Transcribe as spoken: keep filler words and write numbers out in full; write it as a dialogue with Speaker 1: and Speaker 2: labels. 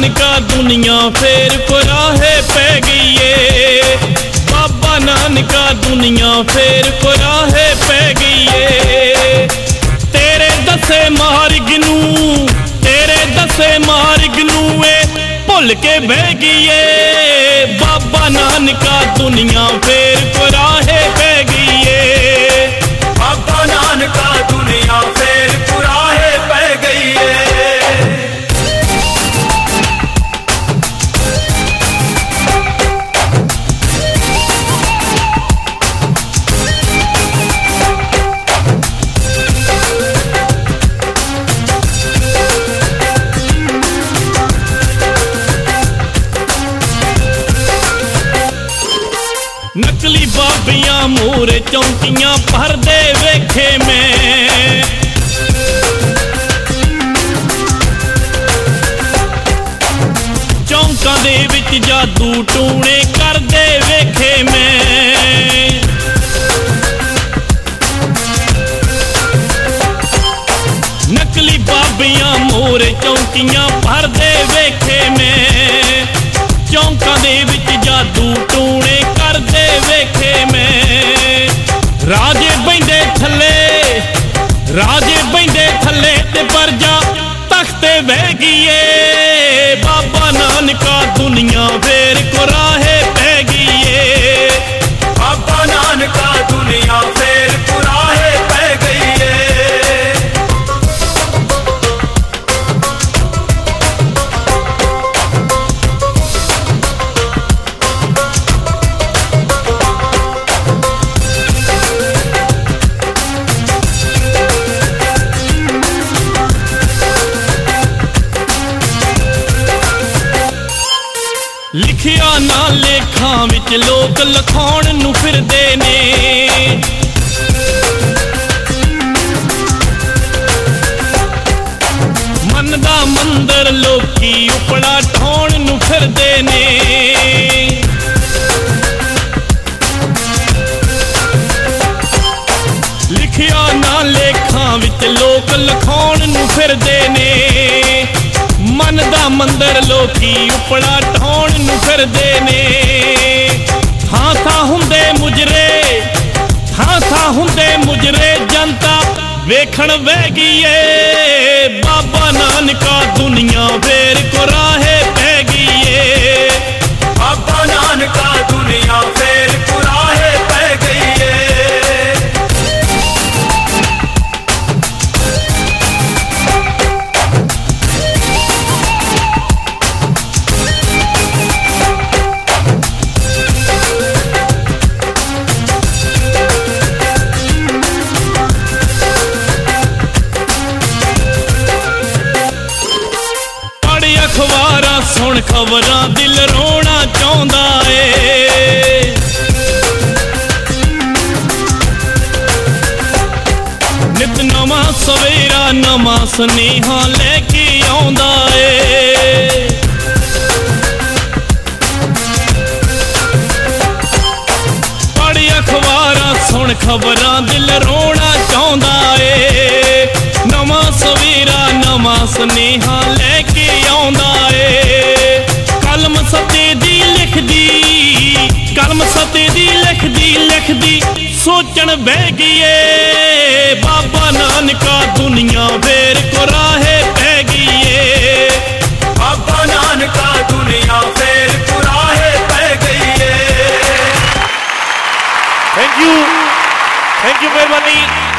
Speaker 1: नानका दुनिया फिर कुराहे पै गई है। बाबा नानका दुनिया फिर कुराहे पै गई है। तेरे दसे मार्ग नू तेरे दसे मार्ग नू भुल के बह गई है। बाबा नानका दुनिया फिर कुराहे पै गई है।
Speaker 2: बाबा नानका दुनिया फिर कुराहे पै गई है।
Speaker 1: नकली बाबियां मूरे चौंकियां भरदे वेखे मैं। चौंकां दे विच जादू टूणे करदे वेखे मैं। नकली बाबियां मूरे चौंकियां भरदे वेखे मैं। चौंकां दे विच जादू टूणे करदे वेखे मैं। राजे बैंदे थले राजे बैंदे थले ते परजा तख्ते बह गई है। बाबा नानका दुनिया फिर कुराहे पै गई है।
Speaker 2: बाबा नानका दुनिया फिर कुराहे पै गई है।
Speaker 1: लिखिया ना लेखां विच लोक लखाउण नूं फिरदे ने। मन दा मंदर लोकी उपड़ा ढाउण नूं फिरदे ने। लिखिया ना लेखां विच लोक लखाउण नूं फिरदे ने। मन दा मंदर लोकी उपड़ा ढाउण नूं फिरदे ने। थां थां हुंदे मुजरे थां थां हुंदे मुजरे जनता वेखण बह गई है। बाबा नानका दुनिया फिर कुराहे पै गई है।
Speaker 2: बाबा नानका दुनिया फिर कुराहे पै गई है।
Speaker 1: अखबारां सुन खबरां दिल रोना चाहुंदा ए। नित नवां सवेरा नवां सनेहा लैके आउंदा ए। पढ़ अखबारां सुन खबरां दिल रोना चाहुंदा ए। नवां सवेरा नवां सनेहा लैके आउंदा ए। कलम सते दी लिखदी कलम सते दी लिखदी लिखदी सोचण बह गई है। बाबा नानका दुनिया फिर कुराहे पै गई है।
Speaker 2: बाबा नानका दुनिया फिर कुराहे पै गई है।
Speaker 3: थैंक यू थैंक यू मेहरबानी।